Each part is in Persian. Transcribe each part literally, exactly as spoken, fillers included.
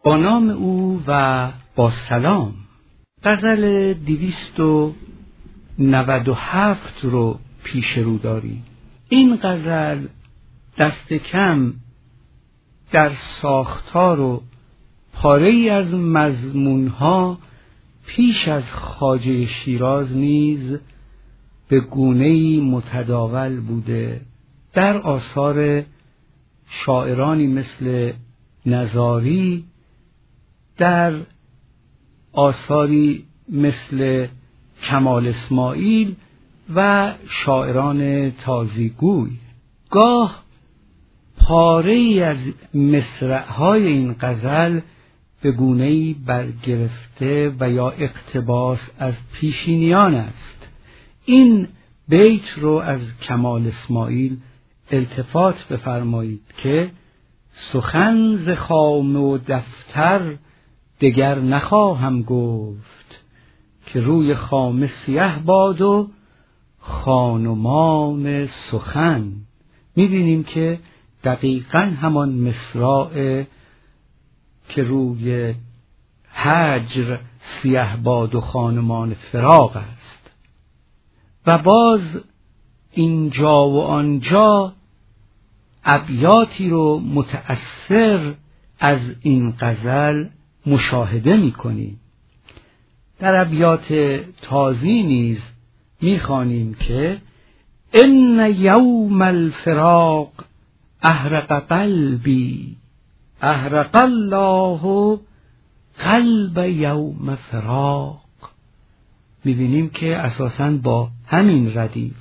با نام او و با سلام. غزل دویست و نود و هفت رو پیش رو داریم. این غزل دست کم در ساختار و پاره ای از مضمونها پیش از خواجه شیراز نیز به گونه‌ای متداول بوده. در آثار شاعرانی مثل نظاری، در آثاری مثل کمال اسماعیل و شاعران تازیگوی. گاه پاره ای از مصرع‌های این غزل به گونه‌ای برگرفته و یا اقتباس از پیشینیان است. این بیت رو از کمال اسماعیل التفات بفرمایید که سخن ز خامه و دفتر دگر نخواهم گفت، که روی خامه سیه باد و خانمان سخن. می‌بینیم که دقیقاً همان مصرع که روی هجر سیه باد و خانمان فراق است. و باز اینجا و آنجا ابیاتی رو متأثر از این غزل مشاهده می‌کنیم. در ابیات تازی نیز می‌خوانیم که ان یوم الفراق احرق قلبی احرق الله قلب یوم فراق. می‌بینیم که اساساً با همین ردیف،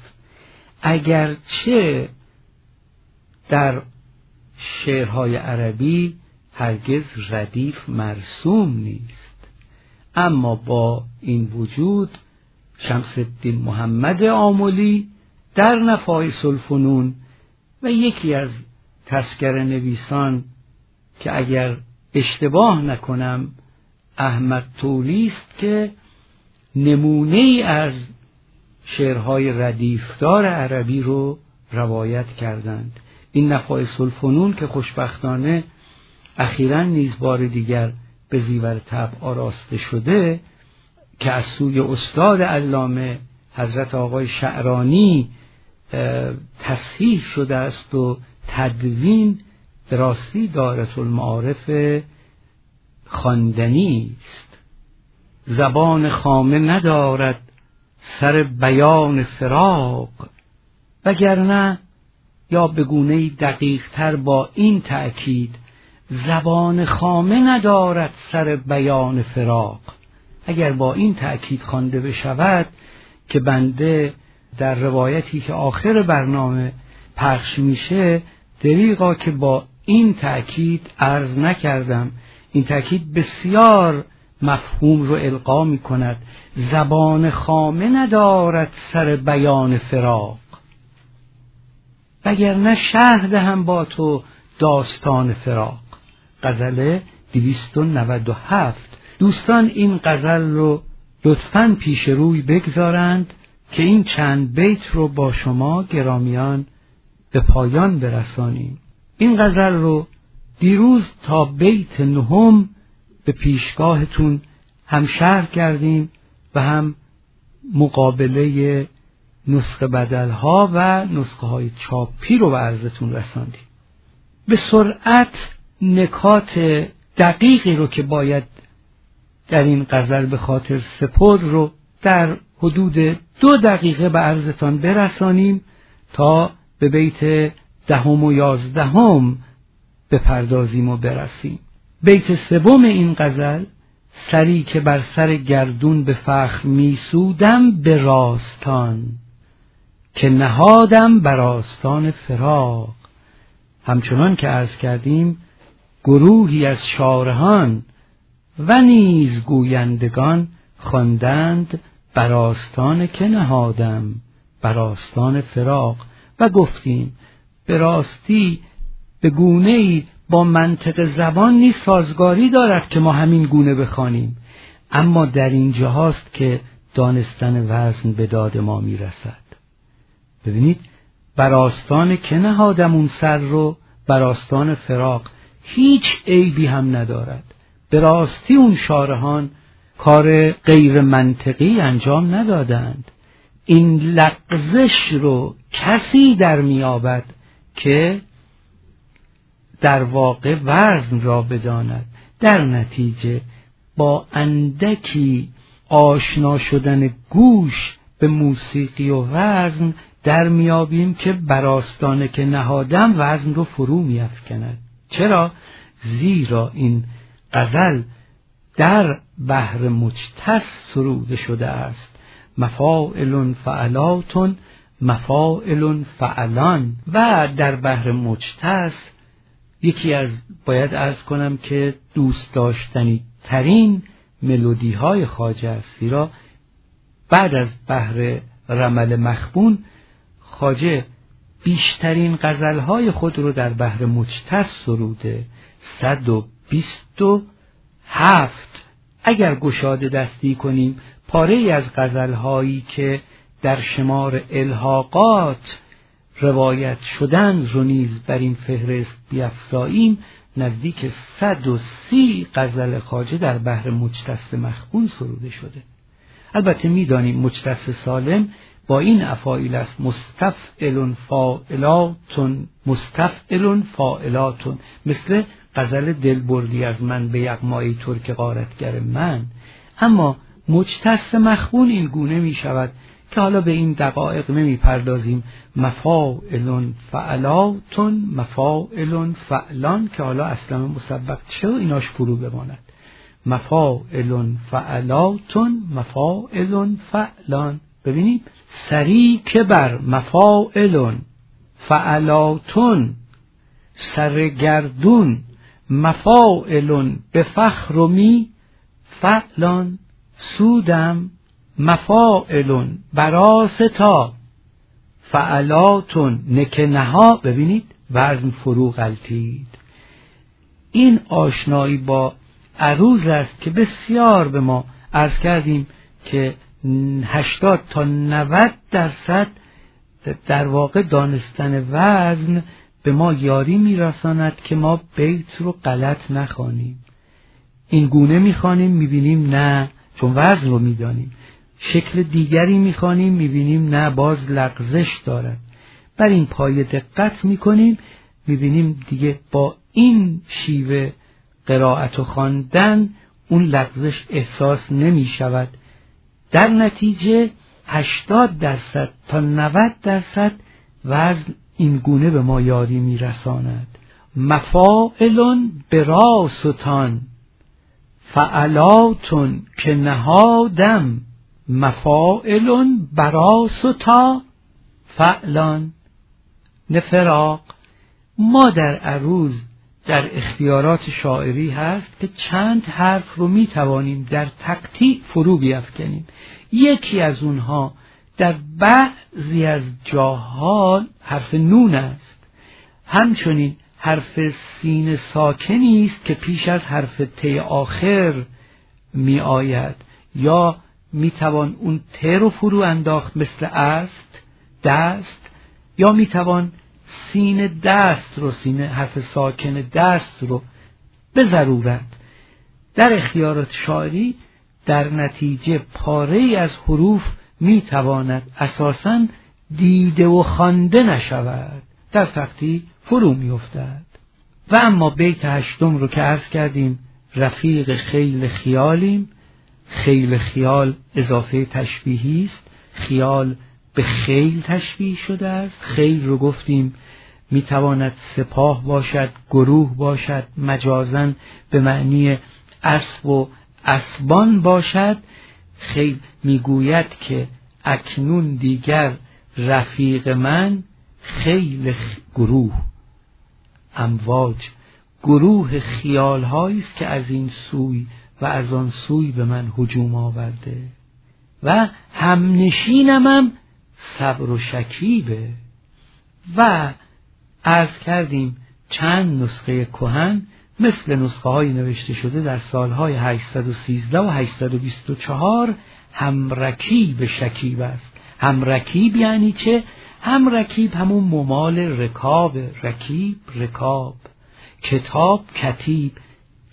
اگرچه در شعرهای عربی هرگز ردیف مرسوم نیست، اما با این وجود شمس الدین محمد آملی در نفایس الفنون و یکی از تذکره نویسان که اگر اشتباه نکنم احمد طولی است که نمونه ای از شعرهای ردیفدار عربی رو روایت کردند. این نفایس الفنون که خوشبختانه اخیراً نیز بار دیگر به زیور طبع آراسته شده، که از سوی استاد علامه حضرت آقای شعرانی تصحیح شده است و تدوین به راستی دایره المعارف خواندنی است. زبان خامه ندارد سر بیان فراق، وگرنه یا به گونه‌ای دقیق تر با این تأکید زبان خامه ندارد سر بیان فراق. اگر با این تأکید خوانده بشود که بنده در روایتی که آخر برنامه پخش میشه دریغا که با این تأکید عرض نکردم، این تأکید بسیار مفهوم رو القا می کند. زبان خامه ندارد سر بیان فراق، وگرنه شهد هم با تو داستان فراق. غزل دویست و نود و هفت. دوستان این غزل رو لطفاً پیش روی بگذارند که این چند بیت رو با شما گرامیان به پایان برسانیم. این غزل رو دیروز تا بیت نهم به پیشگاهتون هم شرح کردیم و هم مقابله نسخه بدلها و نسخه های چاپی رو به عرضتون رساندیم. به سرعت نکات دقیقی رو که باید در این غزل به خاطر سپرد رو در حدود دو دقیقه به عرضتان برسانیم تا به بیت دهم و یازدهم بپردازیم و برسیم. بیت سوم این غزل: سری که بر سر گردون به فخر میسودم به راستان، که نهادم بر آستان فراق. همچنان که عرض کردیم گروهی از شارحان و نیز گویندگان خواندند بر آستان که نهادم بر آستان فراق، و گفتیم به راستی به گونه‌ای با منطق زبان نیز سازگاری دارد که ما همین گونه بخوانیم، اما در این جاست که دانستن وزن به داد ما میرسد. ببینید بر آستان که نهادم اون سر رو بر آستان فراق، هیچ عیبی هم ندارد. به راستی اون شارحان کار غیر منطقی انجام ندادند. این لغزش رو کسی در میابد که در واقع وزن را بداند. در نتیجه با اندکی آشنا شدن گوش به موسیقی و وزن در میابیم که بر آستانه که نهادم وزن رو فرو میافکند. چرا؟ زیرا این غزل در بحر مجتث سروده شده است. مفاعل فعلاتون مفاعل فعلان. و در بحر مجتث یکی از باید عرض کنم که دوست داشتنی ترین ملودی های خواجه است، زیرا بعد از بحر رمل مخبون خواجه بیشترین غزل های خود رو در بحر مجتث سروده، صد و بیست و هفت. اگر گشاده دستی کنیم پاره ای از غزل هایی که در شمار الحاقات روایت شدن رو نیز بر این فهرست بیفزاییم، نزدیک صد و سی غزل خواجه در بحر مجتث مخبون سروده شده. البته میدانیم مجتث سالم با این افاعیل است: مستفعل فاعلاتون مستفعل فاعلاتون، مثل غزل دلبردی از من به یغمای ترک غارتگر من. اما مجتث مخبون این گونه می شود که حالا به این دقایق نمی پردازیم. مفاعل فعلاتون مفاعل فعلان، که حالا اصلا مسبق چه و ایناش فرو بماند. مفاعل فعلاتون مفاعل فعلان. ببینید سری که بر مفاعل فعلاتون سرگردون مفاعل به فخر و می فعلان سودم مفاعل براستا فعلاتون نکنها. ببینید وزن فرو غلطید. این آشنایی با عروض است که بسیار به ما عرض کردیم که هشتاد تا نود درصد در واقع دانستن وزن به ما یاری میرساند که ما بیت رو غلط نخوانیم. این گونه میخوانیم میبینیم نه، چون وزن رو میدانیم. شکل دیگری میخوانیم میبینیم نه، باز لغزش دارد. بر این پایه دقت میکنیم میبینیم دیگه با این شیوه قرائت و خواندن اون لغزش احساس نمیشود. در نتیجه هشتاد درصد تا نود درصد وزن این گونه به ما یاری میرساند. مفاعلون براستان فعلاتون که نهادم مفاعلون براستا فعلان نفراق. ما در عروض در اختیارات شاعری هست که چند حرف رو می توانیم در تقطیع فرو بیفکنیم. یکی از اونها در بعضی از جاها حرف نون است. همچنین حرف سین ساکنی است که پیش از حرف ت آخر می آید، یا می توان اون ت رو فرو انداخت مثل است دست، یا می توان سین دست رو سین حرف ساکن دست رو به ضرورت در اختیارات شاعری در نتیجه پاره از حروف می تواند اساساً دیده و خوانده نشود، در تقطیع فرو می افتد. و اما بیت هشتم رو که عرض کردیم رفیق خیل خیالیم. خیل خیال اضافه تشبیهی است، خیال به خیل تشبیه شده است. خیل رو گفتیم می تواند سپاه باشد، گروه باشد، مجازاً به معنی اسب و اسبان باشد. خیل می گوید که اکنون دیگر رفیق من خیل گروه امواج، گروه خیال هایی است که از این سوی و از آن سوی به من هجوم آورده و همنشینمم صبر و شکیبه. و عرض کردیم چند نسخه کهن مثل نسخه های نوشته شده در سالهای هشتصد و سیزده و هشتصد و بیست و چهار هم رکیب شکیب است. هم رکیب یعنی چه؟ هم رکیب همون ممال رکاب، رکیب رکاب، کتاب کتیب.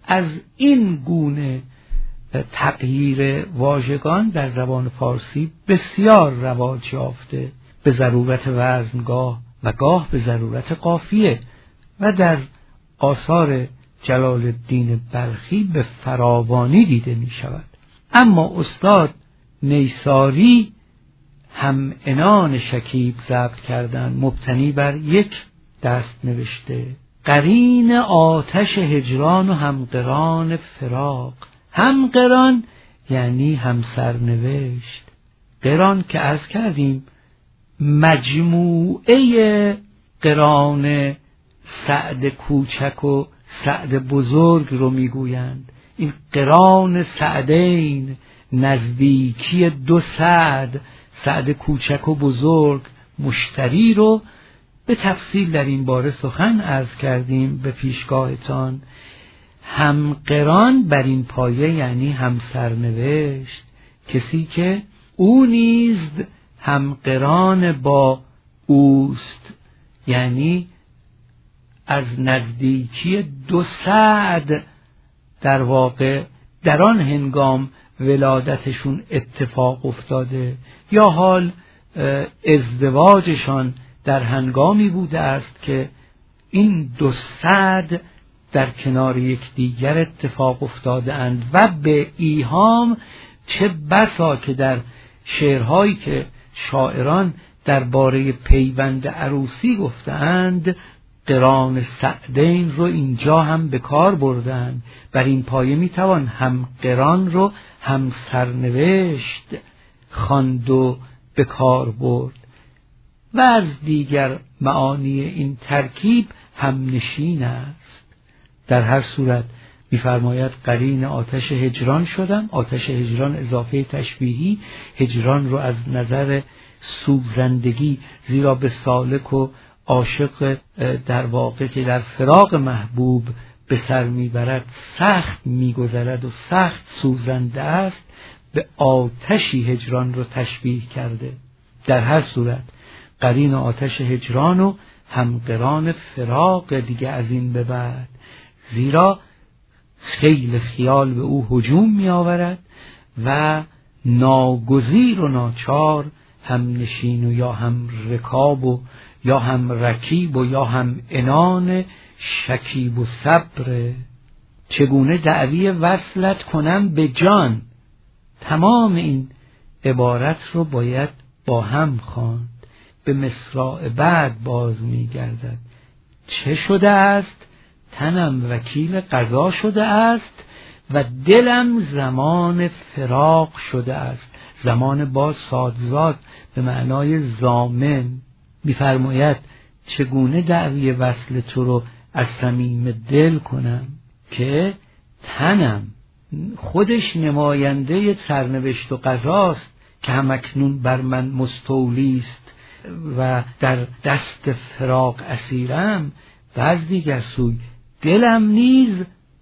از این گونه تغییر واژگان در زبان فارسی بسیار رواج یافته، به ضرورت وزنگاه و گاه به ضرورت قافیه و در آثار جلال الدین بلخی به فراوانی دیده می شود. اما استاد نیساری هم عنان شکیب ضبط کردن مبتنی بر یک دست نوشته: قرین آتش هجران و همقران فراق. همقران یعنی همسرنوشت، قران که عرض کردیم مجموعه قران سعد کوچک و سعد بزرگ رو میگویند. این قران سعدین، نزدیکی دو سعد، سعد کوچک و بزرگ مشتری رو به تفصیل در این باره سخن عرض کردیم به پیشگاهتان. همقران بر این پایه یعنی همسرنوشت، کسی که او نیز همقران با اوست، یعنی از نزدیکی دو سعد در واقع در آن هنگام ولادتشون اتفاق افتاده، یا حال ازدواجشان در هنگامی بوده است که این دو سعد در کنار یکدیگر اتفاق افتاده اند و به ایهام چه بسا که در شعرهایی که شاعران درباره پیوند عروسی گفتند قران سعدین رو اینجا هم به کار بردند. بر این پایه میتوان هم قران رو هم سرنوشت خواند و به کار برد و از دیگر معانی این ترکیب هم نشین است. در هر صورت می‌فرماید قرین آتش هجران شدم. آتش هجران اضافه تشبیهی، هجران رو از نظر سوزندگی، زیرا به سالک و عاشق در واقع که در فراق محبوب به سر میبرد سخت میگذرد و سخت سوزنده است، به آتشی هجران رو تشبیه کرده. در هر صورت قرین آتش هجران و همقران فراق دیگه از این به بعد، زیرا خیل خیال به او هجوم می آورد و ناگزیر و ناچار هم نشین و یا هم رکاب و یا هم رکیب و یا هم عنان شکیب و صبر. چگونه دعوی وصلت کنم به جان. تمام این عبارت رو باید با هم خواند. به مصرع بعد باز می گردد. چه شده است؟ تنم وکیل قضا شده است و دلم زمان فراق شده است. زمان با سادزاد به معنای ضامن. می‌فرماید چگونه دعوی وصل تو رو از صمیم دل کنم که تنم خودش نماینده سرنوشت و قضاست که همکنون بر من مستولی است و در دست فراق اسیرم، و از دیگر سوی دلم نیز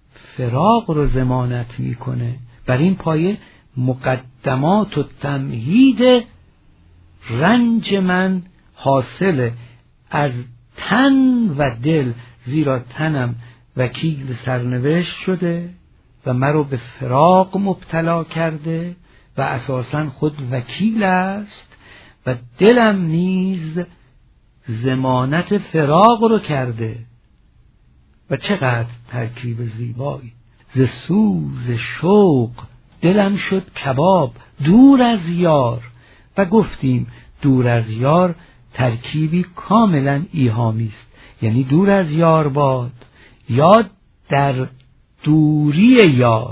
فراق رو ضمانت میکنه. بر این پایه مقدمات و تمهید رنج من حاصل از تن و دل، زیرا تنم وکیل سرنوشت شده و مرا به فراق مبتلا کرده و اساساً خود وکیل است و دلم نیز ضمانت فراق رو کرده. و چقدر ترکیب زیبایی. ز سوز شوق دلم شد کباب دور از یار. و گفتیم دور از یار ترکیبی کاملا ایهامی است، یعنی دور از یار باد یا در دوری یار.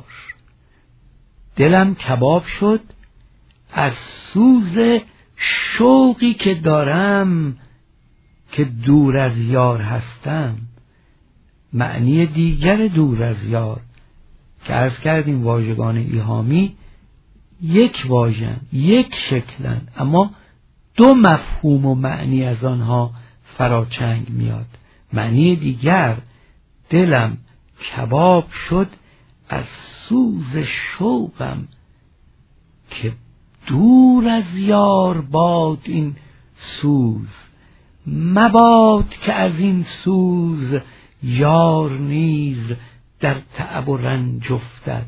دلم کباب شد از سوز شوقی که دارم که دور از یار هستم. معنی دیگر دور از یار که عرض کردیم واژگان ایهامی یک واژن، یک شکلن، اما دو مفهوم و معنی از آنها فراچنگ میاد. معنی دیگر دلم کباب شد از سوز شوقم که دور از یار باد این سوز. مباد که از این سوز یار نیز در تعب و رنج افتد.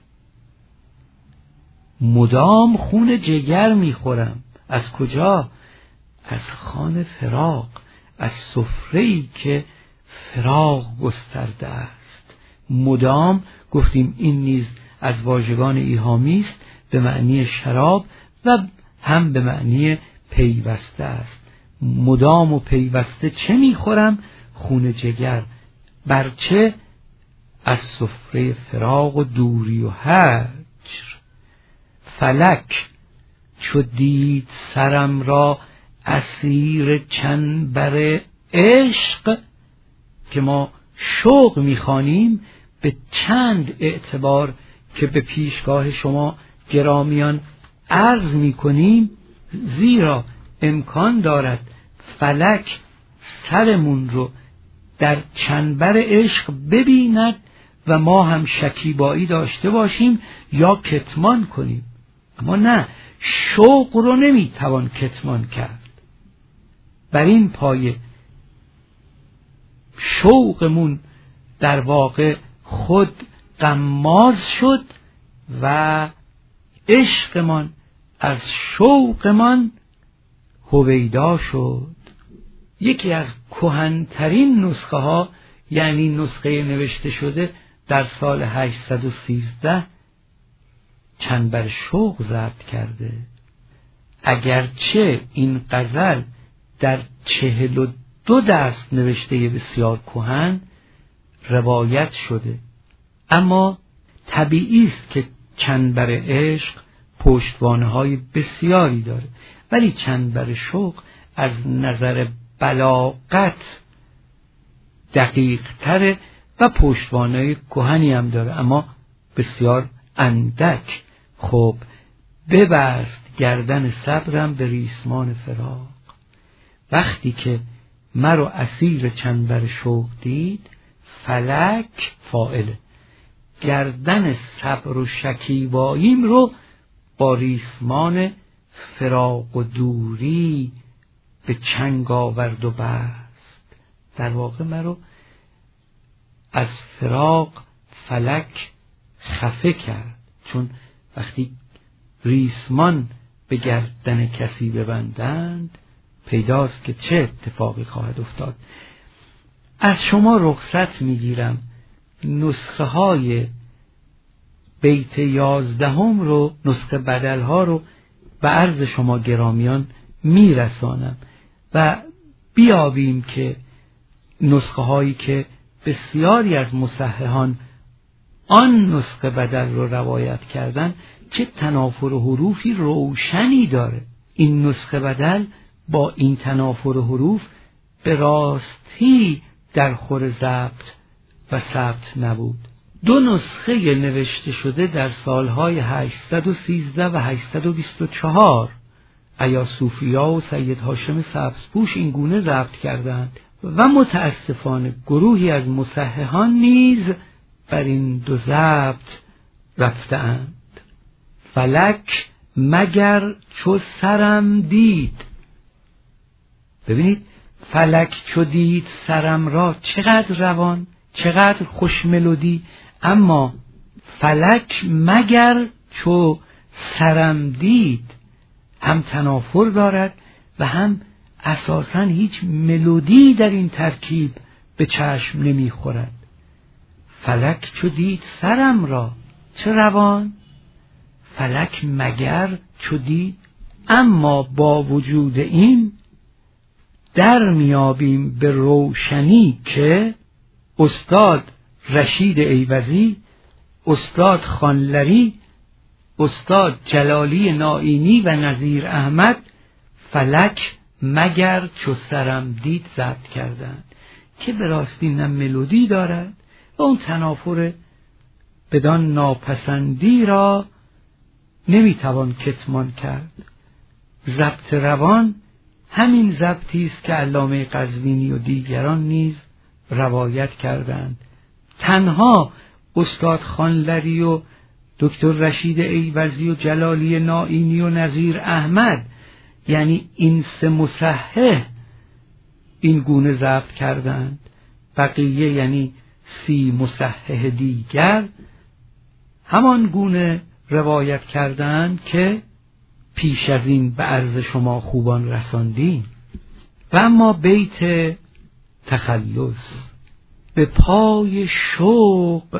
مدام خون جگر میخورم. از کجا؟ از خوان فراق، از سفره‌ای که فراق گسترده است. مدام گفتیم این نیز از واژگان ایهامی است، به معنی شراب و هم به معنی پیوسته است. مدام و پیوسته چه میخورم؟ خون جگر. برچه؟ از سفره فراق و دوری و هجر. فلک چو دید سرم را اسیر چنبر عشق، که ما شوق میخوانیم به چند اعتبار که به پیشگاه شما گرامیان عرض میکنیم، زیرا امکان دارد فلک سرمون رو در چنبر عشق ببیند و ما هم شکیبایی داشته باشیم یا کتمان کنیم. اما نه، شوق رو نمیتوان کتمان کرد. بر این پایه شوقمون در واقع خود غماز شد و عشقمان از شوقمان هویدا شد. یکی از کهن‌ترین نسخه ها، یعنی نسخه نوشته شده در سال هشتصد و سیزده، چنبر شوق ضبط کرده. اگرچه این غزل در چهل و دو دست نوشته بسیار کهن روایت شده، اما طبیعی است که چنبر عشق پشتوانه‌های بسیاری داره، ولی چنبر شوق از نظر بلاغت دقیق تره و پشتوانه کهنی هم داره، اما بسیار اندک. خب ببست گردن صبرم به ریسمان فراق. وقتی که مرو اسیر چنبر شوق دید، فلک فاعله، گردن صبر و شکیباییم رو با ریسمان فراق و دوری به چنگ آورد و بست. در واقع مرو از فراق فلک خفه کرد، چون وقتی ریسمان به گردن کسی ببندند پیداست که چه اتفاقی خواهد افتاد. از شما رخصت میگیرم، نسخه های بیت یازدهم رو، نسخه بدل ها رو به عرض شما گرامیان میرسانم و بیابیم که نسخه هایی که بسیاری از مصححان آن نسخه بدل رو روایت کردن چه تنافر حروفی روشنی داره. این نسخه بدل با این تنافر حروف به راستی در خور ضبط و ثبت نبود. دو نسخه نوشته شده در سالهای هشتصد و سیزده و هشتصد و بیست و چهار ایاصوفیا و سید هاشم سبزپوش این گونه ضبط کردند و متاسفانه گروهی از مصححان نیز بر این دو ضبط رفتند. فلک مگر چو سرم دید، ببینید فلک چو دید سرم را، چقدر روان، چقدر خوش ملودی. اما فلک مگر چو سرم دید هم تنافر دارد و هم اساساً هیچ ملودی در این ترکیب به چشم نمیخورد. فلک چو دید سرم را، چه روان. فلک مگر چو دید. اما با وجود این در میابیم به روشنی که استاد رشید ایوزی، استاد خانلری، استاد جلالی نائینی و نظیر احمد فلک مگر چو سرم دید ضبط کردند که به راستی نه ملودی دارد و اون تنافر بدان ناپسندی را نمیتوان کتمان کرد. ضبط روان همین ضبطی است که علامه قزوینی و دیگران نیز روایت کردند. تنها استاد خانلری و دکتر رشید ایوزی و جلالی نائینی و نظیر احمد، یعنی این سه مصحح این گونه ضبط کردند. بقیه یعنی سی مصحح دیگر همان گونه روایت کردند که پیش از این به عرض شما خوبان رساندیم. و اما بیت تخلص: به پای شوق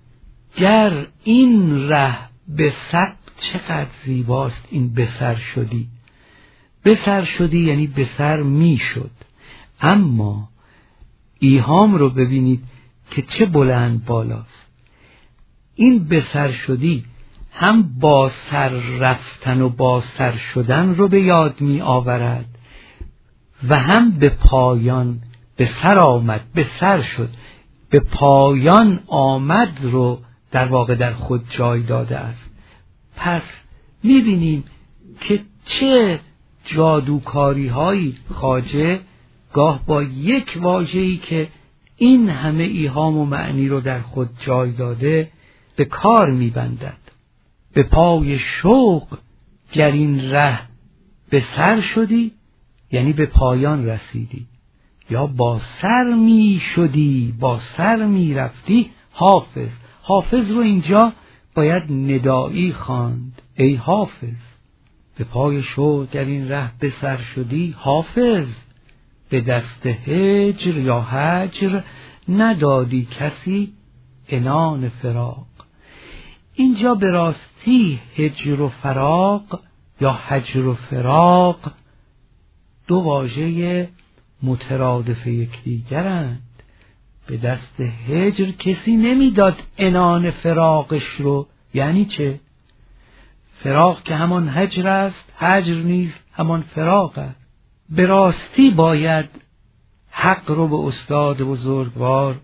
گر این ره به سر، چقدر زیباست این به سر شدی. به سر شدی یعنی به سر می شد، اما ایهام رو ببینید که چه بلند بالاست. این به سر شدی هم با سر رفتن و با سر شدن رو به یاد می آورد و هم به پایان به سر آمد، به سر شد، به پایان آمد رو در واقع در خود جای داده است. پس می بینیم که چه جادوکاری هایی خواجه گاه با یک واژه‌ای که این همه ایهام و معنی رو در خود جای داده به کار می بندد. به پای شوق گر این ره به سر شدی یعنی به پایان رسیدی، یا با سر می شدی، با سر می رفتی. حافظ حافظ رو اینجا باید ندایی خواند: ای حافظ. به پای شوق گر این ره به سر شدی، حافظ. به دست هجر یا هجر ندادی کسی عنان فراق. اینجا به راستی هجر و فراق یا هجر و فراق دو واژه مترادف یکدیگرند. به دست هجر کسی نمیداد عنان فراقش رو. یعنی چه؟ فراق که همان هجر است، هجر نیز همان فراق است. به راستی باید حق رو به استاد بزرگوار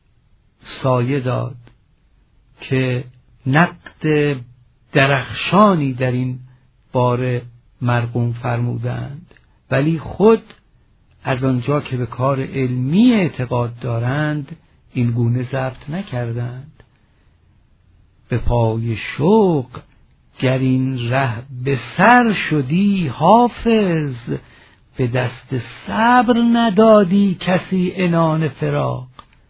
سایه داد که نقد درخشانی در این باره مرقوم فرمودند، ولی خود از آنجا که به کار علمی اعتقاد دارند این گونه ضبط نکردند. به پای شوق گر این ره به سر شدی، حافظ. به دست صبر ندادی کسی عنان فراق.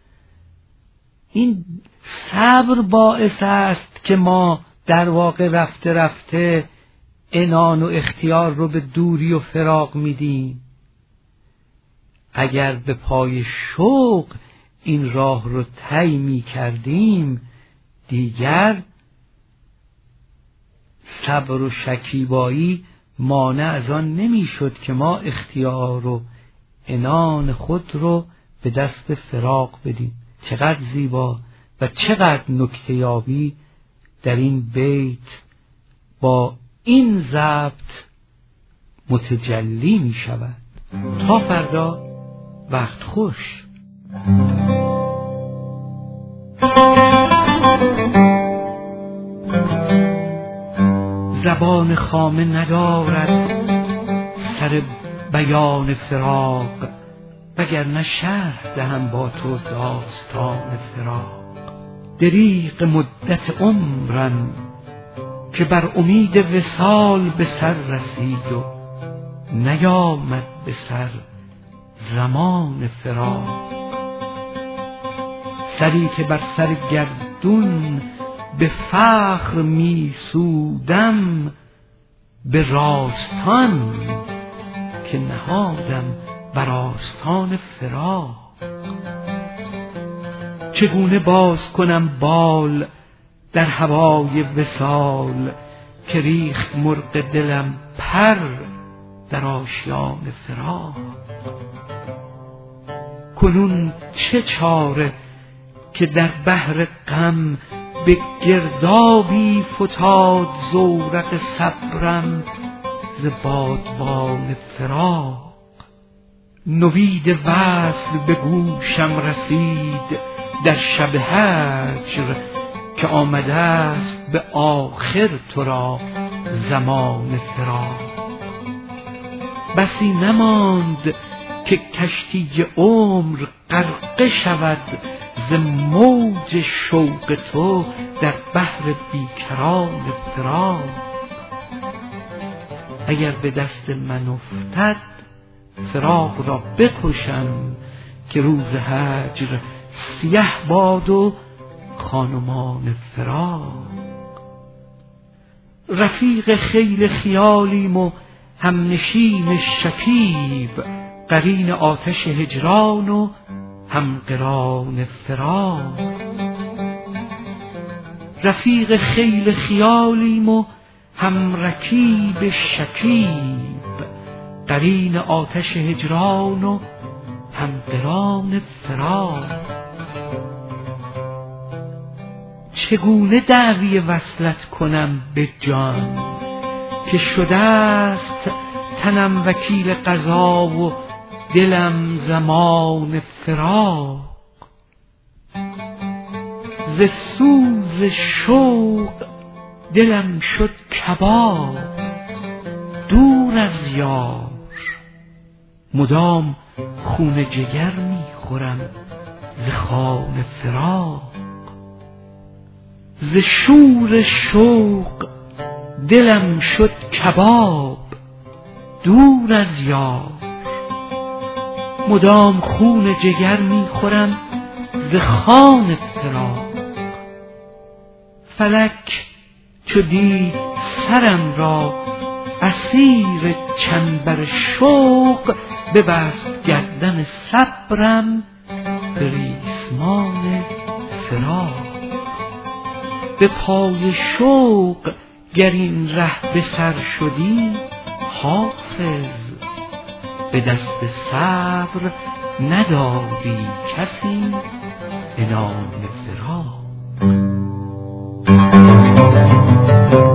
این صبر باعث است که ما در واقع رفته رفته عنان و اختیار رو به دوری و فراق میدیم. اگر به پای شوق این راه رو طی می کردیم، دیگر صبر و شکیبایی مانع از آن نمی شد که ما اختیار و عنان خود رو به دست فراق بدیم. چقدر زیبا و چقدر نکته یابی در این بیت با این ضبط متجلی می شود. تا فردا، وقت خوش. زبان خامه ندارد سر بیان فراق، وگرنه شرح دهم با تو داستان فراق. دریغ مدت عمرم که بر امید وصال به سر رسید و نیامد به سر زمان فراق. سری که بر سر گردون به فخر می سودم، به راستان که نهادم بر آستان فراق. چگونه باز کنم بال در هوای وصال، که ریخت مرغ دلم پر در آشیان فراق. کنون چه چاره که در بحر غم به گردابی فتاد زورق صبرم ز بادبان فراق. نوید وصل به گوشم رسید در شب هجر، که آمده است به آخر تو را زمان فراق. بسی نماند که کشتی عمر غرقه شود ز موج شوق تو در بحر بیکران فراق. اگر به دست من افتد فراق را بکشم، که روز هجر سیه باد و خانمان فراق. رفیق خیل خیالیم و همنشین شکیب، قرین آتش هجران و همقران فراق. رفیق خیل خیالیم و همرکیب شکیب، قرین آتش هجران و همقران فراق. چگونه دعوی وصلت کنم به جان که شده است تنم وکیل قضا و دلم زمان فراق. ز سوز شوق دلم شد کباب دور از یار، مدام خون جگر میخورم ز خوان فراق. ز شور شوق دلم شد کباب دور از یار، مدام خون جگر میخورم ز خوان فراق. فلک چو دید سرم را اسیر چنبر شوق، ببست گردن صبرم به ریسمان فراق. به پای شوق گر این ره به سر شدی حافظ، به دست صبر ندادی کسی عنان فراق.